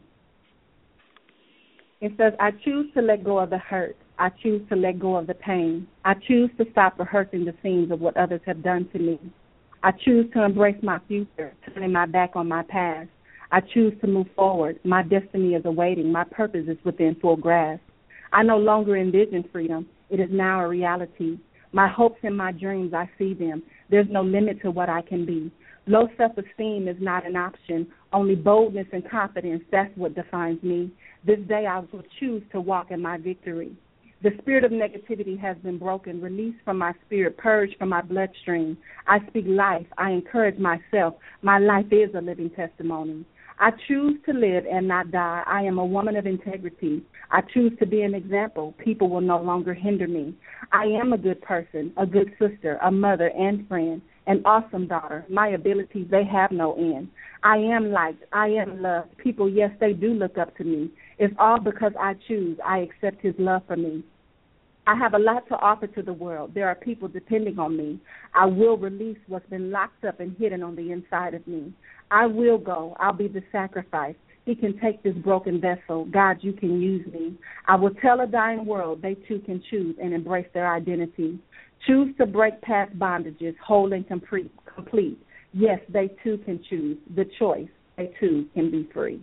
It says, I choose to let go of the hurt. I choose to let go of the pain. I choose to stop rehearsing the scenes of what others have done to me. I choose to embrace my future, turning my back on my past. I choose to move forward. My destiny is awaiting. My purpose is within full grasp. I no longer envision freedom. It is now a reality. My hopes and my dreams, I see them. There's no limit to what I can be. Low self-esteem is not an option. Only boldness and confidence, that's what defines me. This day I will choose to walk in my victory. The spirit of negativity has been broken, released from my spirit, purged from my bloodstream. I speak life. I encourage myself. My life is a living testimony. I choose to live and not die. I am a woman of integrity. I choose to be an example. People will no longer hinder me. I am a good person, a good sister, a mother and friend, an awesome daughter. My abilities, they have no end. I am liked. I am loved. People, yes, they do look up to me. It's all because I choose. I accept his love for me. I have a lot to offer to the world. There are people depending on me. I will release what's been locked up and hidden on the inside of me. I will go. I'll be the sacrifice. He can take this broken vessel. God, you can use me. I will tell a dying world they too can choose and embrace their identity. Choose to break past bondages, whole and complete. Yes, they too can choose the choice. They too can be free.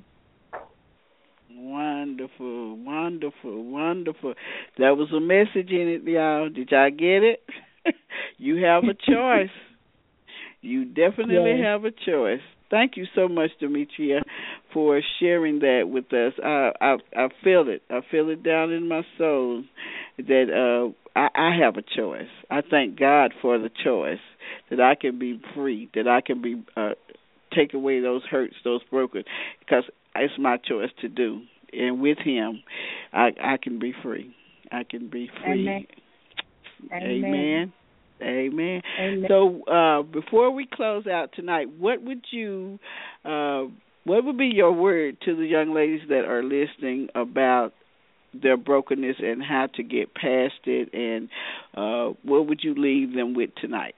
Wonderful, wonderful, wonderful. That was a message in it, y'all. Did y'all get it? You have a choice. You definitely have a choice. Thank you so much, Demetria, for sharing that with us. I feel it. I feel it down in my soul that I have a choice. I thank God for the choice, that I can be free, that I can be take away those hurts, those broken, because it's my choice to do. And with him, I can be free. I can be free. Amen. Amen. Amen. Amen. So before we close out tonight, what would be your word to the young ladies that are listening about their brokenness and how to get past it, and what would you leave them with tonight?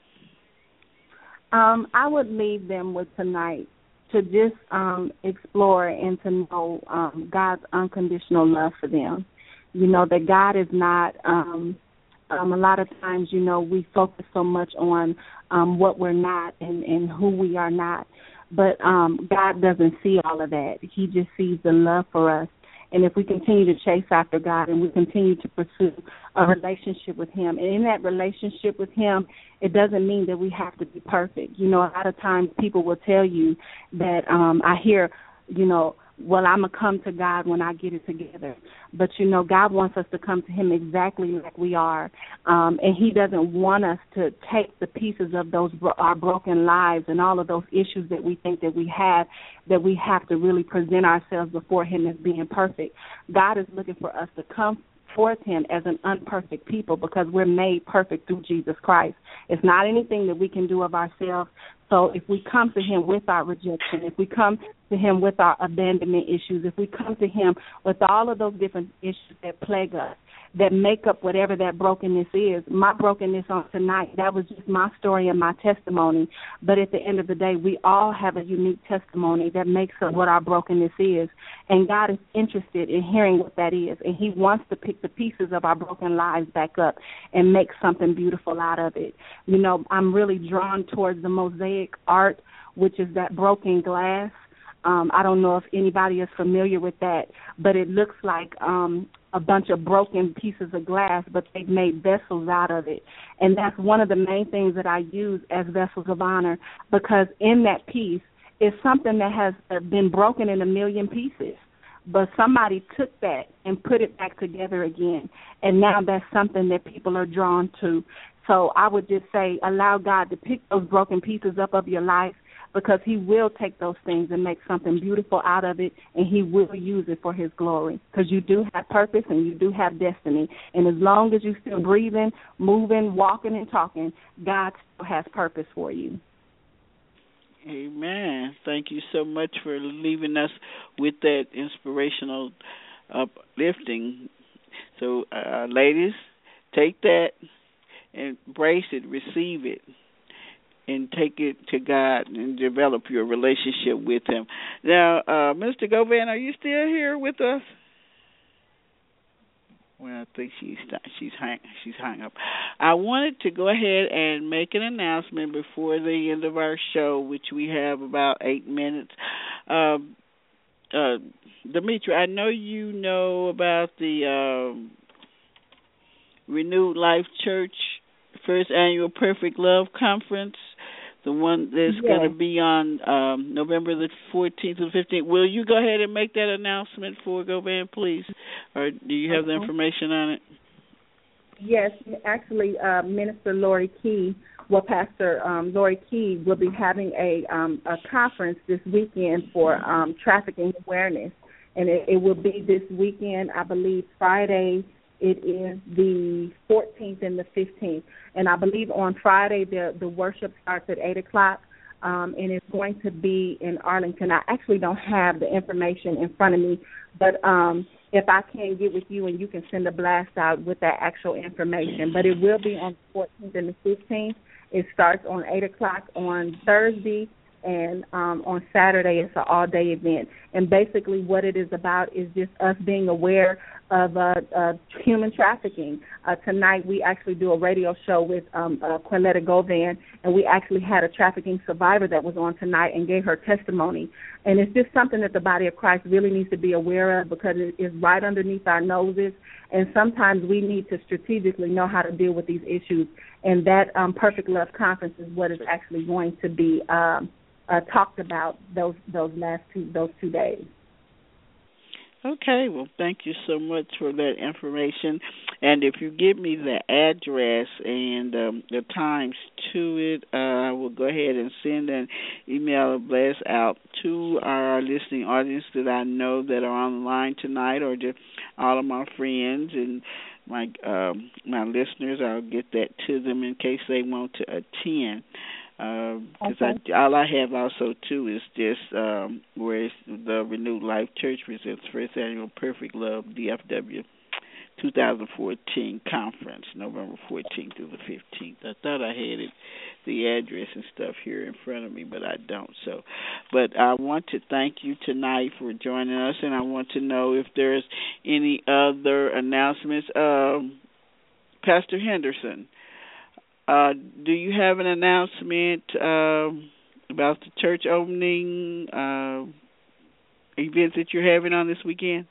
I would leave them with tonight to just explore and to know God's unconditional love for them. You know, that God is not, a lot of times, you know, we focus so much on what we're not and who we are not. But God doesn't see all of that. He just sees the love for us. And if we continue to chase after God and we continue to pursue a relationship with Him, and in that relationship with Him, it doesn't mean that we have to be perfect. You know, a lot of times people will tell you that I hear, you know, well, I'm going to come to God when I get it together. But, you know, God wants us to come to Him exactly like we are. And He doesn't want us to take the pieces of our broken lives and all of those issues that we think that we have to really present ourselves before Him as being perfect. God is looking for us to come towards Him as an unperfect people because we're made perfect through Jesus Christ. It's not anything that we can do of ourselves. So if we come to Him with our rejection, if we come to Him with our abandonment issues, if we come to Him with all of those different issues that plague us, that make up whatever that brokenness is. My brokenness on tonight, that was just my story and my testimony. But at the end of the day, we all have a unique testimony that makes up what our brokenness is. And God is interested in hearing what that is. And He wants to pick the pieces of our broken lives back up and make something beautiful out of it. You know, I'm really drawn towards the mosaic art, which is that broken glass. I don't know if anybody is familiar with that, but it looks like a bunch of broken pieces of glass, but they've made vessels out of it. And that's one of the main things that I use as vessels of honor, because in that piece is something that has been broken in a million pieces. But somebody took that and put it back together again, and now that's something that people are drawn to. So I would just say allow God to pick those broken pieces up of your life, because He will take those things and make something beautiful out of it, and He will use it for His glory, because you do have purpose and you do have destiny. And as long as you're still breathing, moving, walking, and talking, God still has purpose for you. Amen. Thank you so much for leaving us with that inspirational uplifting. So, ladies, take that, embrace it, receive it, and take it to God and develop your relationship with Him. Now, Mr. Govan, are you still here with us? Well, I think she's hung up. I wanted to go ahead and make an announcement before the end of our show, which we have about 8 minutes. Demetri, I know you know about the Renewed Life Church First Annual Perfect Love Conference, the one that's going to be on November the 14th or 15th. Will you go ahead and make that announcement for Govan, please? Or do you have the information on it? Yes, actually, Minister Lori Key, Pastor Lori Key will be having a conference this weekend for trafficking awareness. And it will be this weekend, I believe, Friday. It is the 14th and the 15th. And I believe on Friday the worship starts at 8 o'clock, and it's going to be in Arlington. I actually don't have the information in front of me, but if I can get with you and you can send a blast out with that actual information. But it will be on the 14th and the 15th. It starts on 8 o'clock on Thursday, and on Saturday it's an all-day event. And basically what it is about is just us being aware of human trafficking. Tonight we actually do a radio show with Quilletta Govan, and we actually had a trafficking survivor that was on tonight and gave her testimony. And it's just something that the body of Christ really needs to be aware of, because it is right underneath our noses, and sometimes we need to strategically know how to deal with these issues. And that Perfect Love Conference is what is actually going to be talked about those 2 days. Okay, well, thank you so much for that information. And if you give me the address and the times to it, I will go ahead and send an email blast out to our listening audience that I know that are on the line tonight, or just all of my friends and my listeners. I'll get that to them in case they want to attend. Because all I have also, too, is just where it's the Renewed Life Church presents First Annual Perfect Love DFW 2014 Conference, November 14th through the 15th. I thought I had it, the address and stuff here in front of me, but I don't. So, but I want to thank you tonight for joining us, and I want to know if there's any other announcements. Pastor Henderson, do you have an announcement about the church opening events that you're having on this weekend?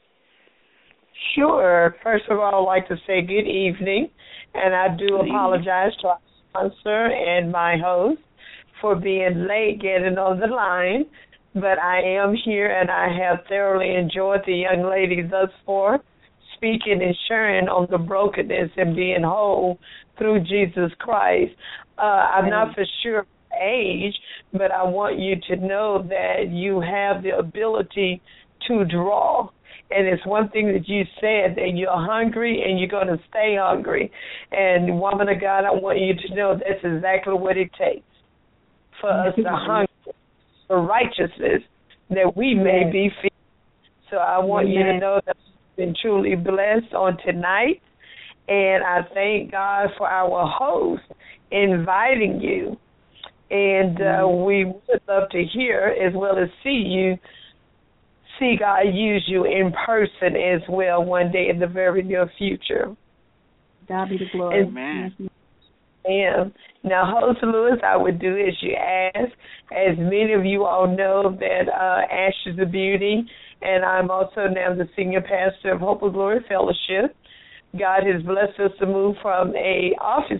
Sure. First of all, I'd like to say good evening, and I do apologize to our sponsor and my host for being late getting on the line, but I am here, and I have thoroughly enjoyed the young lady thus far speaking and sharing on the brokenness and being whole through Jesus Christ. I'm not for sure age, but I want you to know that you have the ability to draw. And it's one thing that you said, that you're hungry and you're going to stay hungry. And, woman of God, I want you to know that's exactly what it takes for us to hunger for righteousness, that we may be filled. So I want you to know that I've been truly blessed on tonight. And I thank God for our host inviting you. And we would love to hear as well as see God use you in person as well one day in the very near future. God be the glory. Amen. And now, Host Lewis, I would do as you ask. As many of you all know that Ash is a beauty, and I'm also now the senior pastor of Hope of Glory Fellowship. God has blessed us to move from a office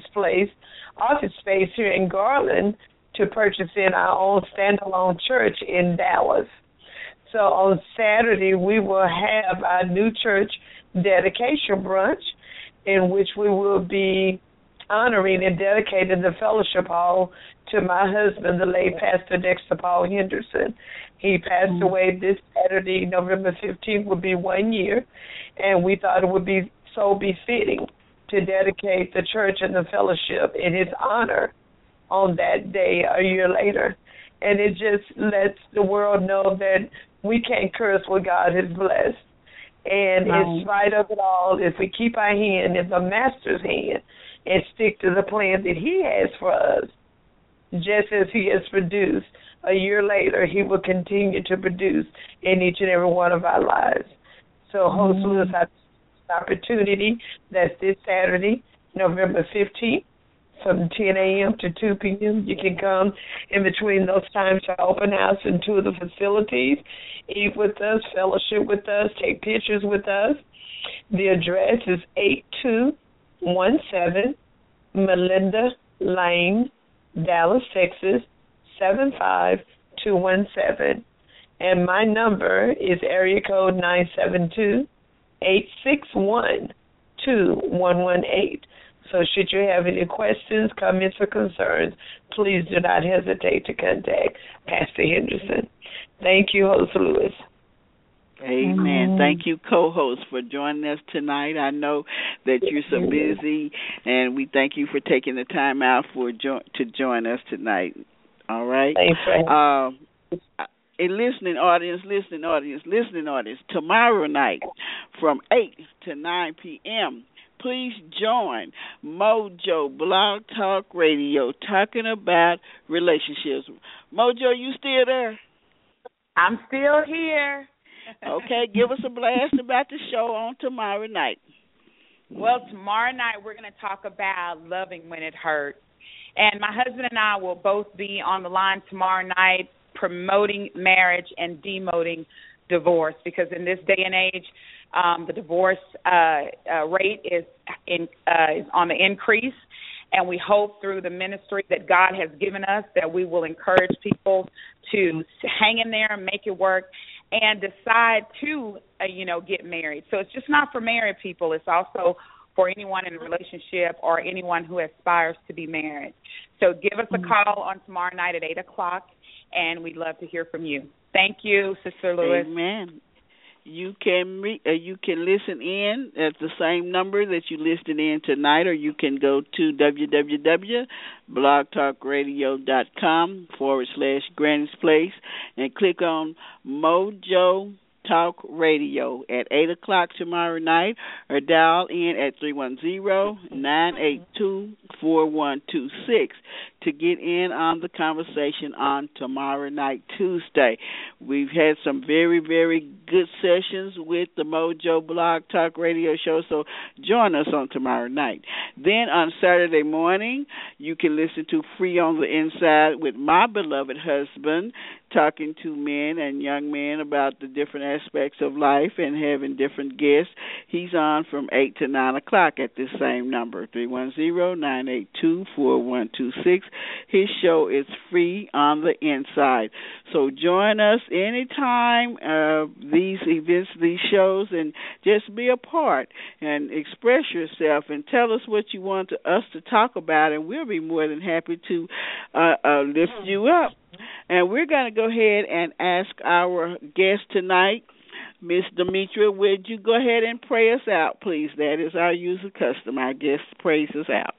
space here in Garland to purchasing our own standalone church in Dallas. So on Saturday, we will have our new church dedication brunch, in which we will be honoring and dedicating the fellowship hall to my husband, the late Pastor Dexter Paul Henderson. He passed away this Saturday, November 15th, will be 1 year, and we thought it would be so befitting to dedicate the church and the fellowship in his honor on that day a year later. And it just lets the world know that we can't curse what God has blessed. And in spite of it all, if we keep our hand in the Master's hand and stick to the plan that he has for us, just as he has produced, a year later, he will continue to produce in each and every one of our lives. So, Host Lewis, I have an opportunity. That's this Saturday, November 15th. From 10 a.m. to 2 p.m. You can come in between those times to open house and tour the facilities, eat with us, fellowship with us, take pictures with us. The address is 8217 Melinda Lane, Dallas, Texas, 75217. And my number is area code 972-861-2118. So should you have any questions, comments, or concerns, please do not hesitate to contact Pastor Henderson. Thank you, Host Lewis. Amen. Thank you, co-host, for joining us tonight. I know that you're so busy, and we thank you for taking the time out to join us tonight. All right? Thanks for having me. A listening audience, tomorrow night from 8 to 9 p.m., please join Mojo Blog Talk Radio, talking about relationships. Mojo, you still there? I'm still here. Okay, give us a blast about the show on tomorrow night. Well, tomorrow night we're going to talk about loving when it hurts. And my husband and I will both be on the line tomorrow night promoting marriage and demoting divorce, because in this day and age, the divorce rate is on the increase, and we hope through the ministry that God has given us that we will encourage people to hang in there and make it work and decide to, get married. So it's just not for married people. It's also for anyone in a relationship or anyone who aspires to be married. So give us a call on tomorrow night at 8 o'clock, and we'd love to hear from you. Thank you, Sister Lewis. Amen. you can listen in at the same number that you listened in tonight, or you can go to www.blogtalkradio.com/Granny's Place and click on Mojo Talk Radio at 8 o'clock tomorrow night, or dial in at 310-982-4126 to get in on the conversation on tomorrow night, Tuesday. We've had some very, very good sessions with the Mojo Blog Talk Radio show, so join us on tomorrow night. Then on Saturday morning, you can listen to Free on the Inside with my beloved husband, talking to men and young men about the different aspects of life and having different guests. He's on from 8 to 9 o'clock at this same number, 310-982-4126. His show is Free on the Inside. So join us anytime these events, these shows, and just be a part and express yourself and tell us what you want us to talk about, and we'll be more than happy to lift you up. And we're going to go ahead and ask our guest tonight, Miss Demetra, would you go ahead and pray us out, please? That is our usual custom. Our guest prays us out.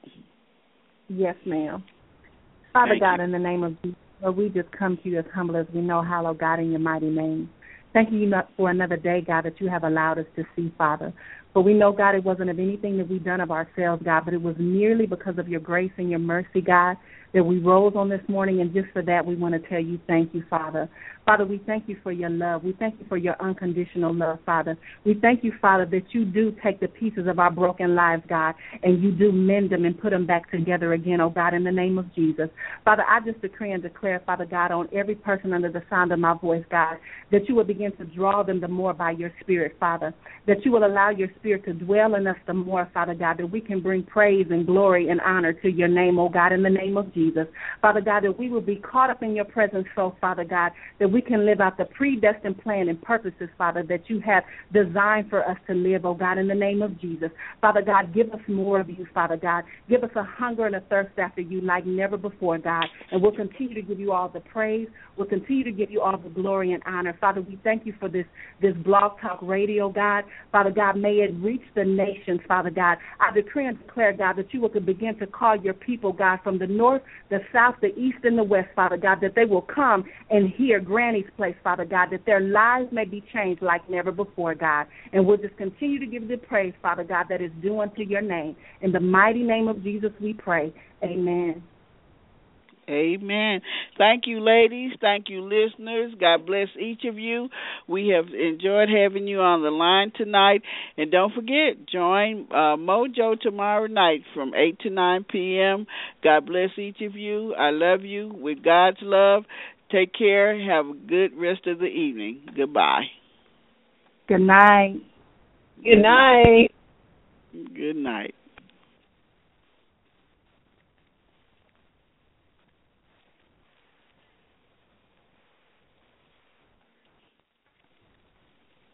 Yes, ma'am. Father Thank God, you. in the name of Jesus, Lord, we just come to you as humble as we know how, Lord God, in your mighty name. Thank you for another day, God, that you have allowed us to see, Father. For we know, God, it wasn't of anything that we've done of ourselves, God, but it was merely because of your grace and your mercy, God, that we rose on this morning, and just for that, we want to tell you thank you, Father. Father, we thank you for your love. We thank you for your unconditional love, Father. We thank you, Father, that you do take the pieces of our broken lives, God, and you do mend them and put them back together again, oh God, in the name of Jesus. Father, I just decree and declare, Father God, on every person under the sound of my voice, God, that you will begin to draw them the more by your Spirit, Father, that you will allow your Spirit to dwell in us the more, Father God, that we can bring praise and glory and honor to your name, oh God, in the name of Jesus. Father God, that we will be caught up in your presence, so, Father God, that we can live out the predestined plan and purposes, Father, that you have designed for us to live, oh God, in the name of Jesus. Father God, give us more of you, Father God. Give us a hunger and a thirst after you like never before, God, and we'll continue to give you all the praise. We'll continue to give you all the glory and honor. Father, we thank you for this Blog Talk Radio, God. Father God, may it reach the nations, Father God. I decree and declare, God, that you will begin to call your people, God, from the north, the south, the east, and the west, Father God, that they will come and hear Granny's Place, Father God, that their lives may be changed like never before, God. And we'll just continue to give you the praise, Father God, that is due unto your name. In the mighty name of Jesus we pray. Amen. Amen. Thank you, ladies. Thank you, listeners. God bless each of you. We have enjoyed having you on the line tonight. And don't forget, join Mojo tomorrow night from 8 to 9 p.m. God bless each of you. I love you with God's love. Take care. Have a good rest of the evening. Goodbye. Good night. Good night. Good night.